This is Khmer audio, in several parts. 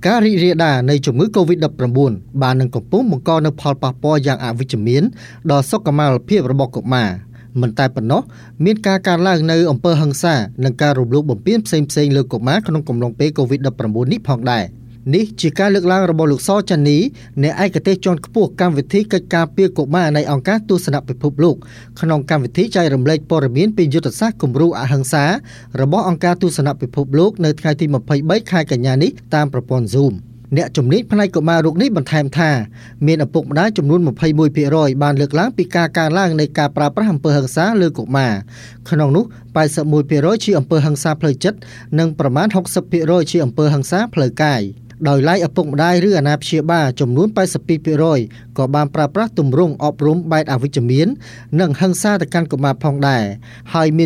ការរីករាលដាលនៃជំងឺ COVID-19 បាននឹងកំពុងបង្កនូវផលប៉ះពាល់យ៉ាងអវិជ្ជមានដល់សុខុមាលភាពរបស់កុមារមិនតែប៉ុណ្ណោះមានការកើនឡើងនៅអំពើហិង្សានិងការរំលោភបំពានផ្សេងៗលើកុមារក្នុងកំឡុងពេល COVID-19 នេះផងដែរនេះជាការលើកឡើងរបស់លោកសចានីអ្នកឯកទេសជាន់ខ្ពស់កម្មវិធីកិច្ចការពារកុមារនៃអង្គការទស្សនពិភពលោកក្នុងកម្មវិធីចែករំលែកព័ត៌មានពីយុទ្ធសាស្ត្រគំរូអហិង្សារបស់អង្គការទស្សនពិភពលោកនៅថ្ងៃទី23ខែកញ្ញានេះតាមប្រព័ន្ធ Zoom អ្នកជំនាញផ្នែកកុមាររោគនេះបន្ថែមថាមានឪពុកម្ដាយចំនួន 21% បានលើកឡើងពីការកើនឡើងនៃការប្រើប្រាស់អំពើហិង្សាលើកុមារក្នុងនោះ 81% ជាអំពើហិង្សាផ្លូវចិត្តនិងប្រមាណ 60% ជាអំពើហិង្សាផ្លូវកាយដោយឡែកឪពុកម្ដាយឬអាណាព្យាបាលចំនួន 82% ក៏បានប្រើប្រាស់ទម្រង់អប់រំបែបអវិជ្ជមាននិងហិង្សាទៅកាន់កុមារផងដែរហើយមាន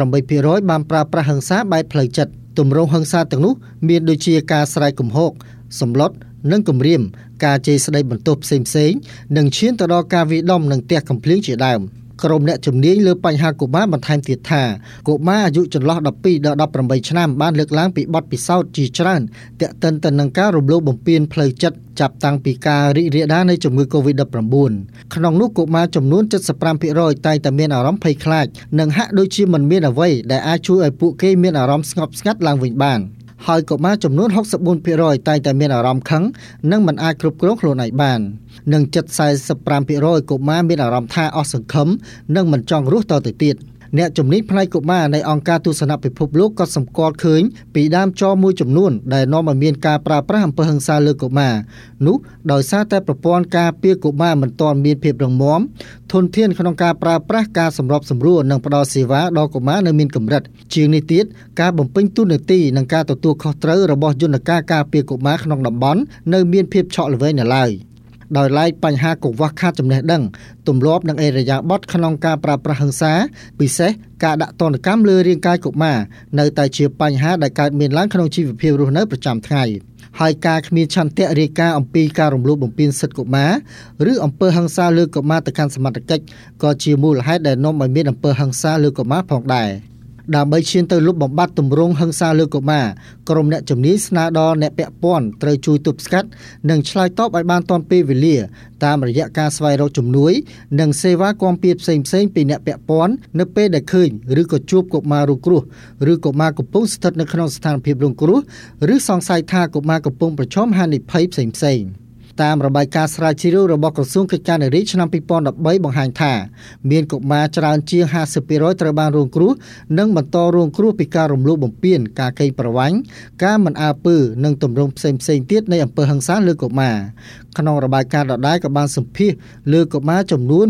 78% បានប្រើប្រាស់ហិង្សាបែបផ្លូវចិត្តទម្រង់ហិង្សាទាំងនោះមានដូចជាការស្រែកគំហកសម្លុតនិងគំរាមការជេរស្ដីបន្ទោសផ្សេងៗនិងឈានទៅដល់ការវាយដំនិងទះកំភ្លៀងជាដើមក្រុមអ្នកជំនាញលើបញ្ហាកុមារបន្ថែមទៀតថាកុមារអាយុចន្លោះ12ដល់18ឆ្នាំបានលើកឡើងពីបទពិសោធន៍ជាច្រើនទាក់ទិនទៅនឹងការរំលោភបំពានផ្លូវចិត្តចាប់តាំងពីការរីករាលដាលនៃជំងឺ COVID-19 ក្នុងនោះកុមារចំនួន 75% តែងតែមានអារម្មណ៍ភ័យខ្លាចនិងហាក់ដូចជាមិនមានអ្វីដែលអាចជួយឲ្យពួកគេមានអារម្មណ៍ស្ងប់ស្ងាត់ឡើងវិញបានហើយកុមារចំនួន 64% តែងតែមានអារម្មណ៍ខឹងនិងមិនអាចគ្រប់គ្រងខ្លួនឯងបាននិងជិត 45% កុមារមានអារម្មណ៍ថាអស់សង្ឃឹមនិងមិនចង់រស់តទៅទៀតអ្នកជំនាញផ្នែកកុមារនៃអង្គការទស្សនពិភពលោកក៏សម្គាល់ឃើញពីដើមចមមួយចំនួនដែលនាំឲ្យមានការប្រើប្រាស់អំពើហិង្សាលើកុមារនោះដោយសារតែប្រព័ន្ធការពារកុមារមិនទាន់មានភាពរឹងមាំធនធានក្នុងការប្រើប្រាស់ការសម្របសម្រួលនិងផ្ដល់សេវាដល់កុមារនៅមានកម្រិតជាងនេះទៀតការបំពេញតួនាទីនិងការទទួលខុសត្រូវរបស់យន្តការការពារកុមារក្នុងតំបន់នៅមានភាពឆក់ល្វែងនៅឡើយដោយឡែកបញ្ហាកង្វះខាតចំណេះដឹងទម្លាប់និងអេរយាប័តក្នុងការប្រើប្រាស់ហិង្សាពិសេសការដាក់ទណ្ឌកម្មលើរាងកាយកុមារនៅតែជាបញ្ហាដែលកើតមានឡើងក្នុងជីវភាពរស់នៅប្រចាំថ្ងៃហើយការគ្មានឆន្ទៈរាយការណ៍អំពីការរំលោភបំពានសិទ្ធិកុមារឬអំពើហិង្សាលើកុមារទៅកាន់សមត្ថកិច្ចក៏ជាមូលហេតុដែលនាំឲ្យមានអំពើហិង្សាលើកុមារផងដែរដើម្បីឈានទៅលុបបំបាត់ទម្រង់ហិង្សាលើកុមារក្រុមអ្នកជំនាញស្នើដល់អ្នកពាក់ព័ន្ធត្រូវជួយទប់ស្កាត់និងឆ្លើយតបឲ្យបានទាន់ពេលវេលាតាមរយៈការស្វែងរកជំនួយនិងសេវាគាំពារផ្សេងៗពីអ្នកពាក់ព័ន្ធនៅពេលដែលឃើញឬក៏ជួបកុមាររងគ្រោះឬកុមារកំពុងស្ថិតនៅក្នុងស្ថានភាពរងគ្រោះឬសង្ស័យថាកុមារកំពុងប្រឈមហានិភ័យផ្សេងៗតាមរបាយការណ៍ស្រាវជ្រាវរបស់ក្រសួងកិច្ចការនារីឆ្នាំ2013បង្ហាញថាមានកុមារច្រើនជាង 50% ត្រូវបានរងគ្រោះនិងបន្តរងគ្រោះពីការរំលោភបំពានការកេងប្រវ័ញ្ចការមិនអើពើនិងទម្រង់ផ្សេងៗទៀតនៃអំពើហិង្សាលើកុមារក្នុងរបាយការណ៍ដដែលក៏បានសម្ភាសលើកុមារចំនួន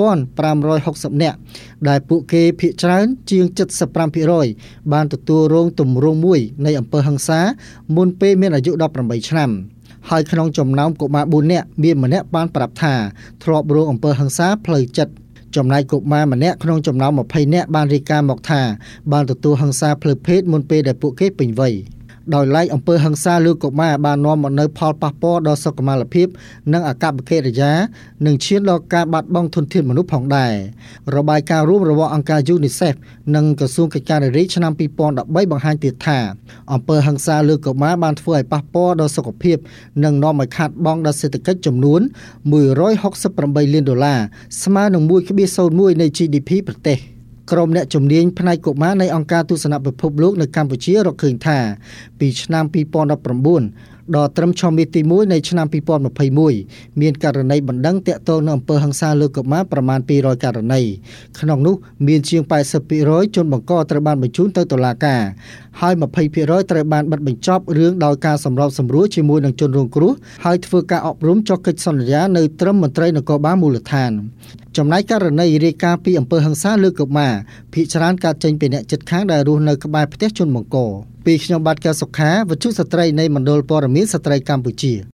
2560 នាក់ដែលពួកគេភាគច្រើនជាង 75% បានទទួលរងទម្រង់មួយនៃអំពើហិង្សាមុនពេលមានអាយុ18ឆ្នាំហើយក្នុងចំណោមកុមារ 4 នាក់មានម្នាក់បានប្រាប់ថាធ្លាប់រងអំពើហិង្សាផ្លូវចិត្តចំណែកកុមារម្នាក់ក្នុងចំណោម20នាក់បានរាយការណ៍មកថាបានទទួលហិង្សាផ្លូវភេទមុនពេលដែលពួកគេពេញវ័យដោយឡែកអំពើហិង្សាលើកុមារបាននាំមកនូវផលប៉ះពាល់ដល់សុខុមាលភាពនិងអាកប្បកិរិយានិងឈានដល់ការបាត់បង់ធនធានមនុស្សផងដែររបាយការណ៍រួមរបស់អង្គការ UNICEF និងក្រសួងកិច្ចការនារីឆ្នាំ2013បង្ហាញទៀតថាអំពើហិង្សាលើកុមារបានធ្វើឲ្យប៉ះពាល់ដល់សុខភាពនិងនាំឲ្យខាតបង់ដល់សេដ្ឋកិច្ចចំនួន$168លានស្មើនឹង 1.01 នៃ GDP ប្រទេសក្រុមអ្នកជំនាញផ្នែកកុមារនៃអង្គការទស្សនពិភពលោកនៅកម្ពុជារកឃើញថាពីឆ្នាំ2019ដល់ត្រឹមឆមាសទី1នៃឆ្នាំ2021មានករណីបណ្ដឹងទាក់ទងនឹងអំពើហិង្សាលើកុមារប្រមាណ200ករណីក្នុងនោះមានជាង 80% ជនបង្កត្រូវបានបញ្ជូនទៅតុលាការហើយ 20% ត្រូវបានបិទបញ្ចប់រឿងដោយការសម្របសម្រួលជាមួយនឹងជនរងគ្រោះហើយធ្វើការអប់រំចុះកិច្ចសន្យានៅត្រឹមមន្ត្រីនគរបាលមូលដ្ឋានចំណែកករណីរាយការណ៍ពីអំពើហិង្សាលើកុមារភាគច្រើនកើតចេញពីអ្នកជិតខាងដែលរស់នៅក្បែរផ្ទះជនបង្កពីខ្ញុំបាទកែវសុខាវិទ្យុស្ត្រីនៃមណ្ឌលព័ត៌មានស្ត្រីកម្ពុជា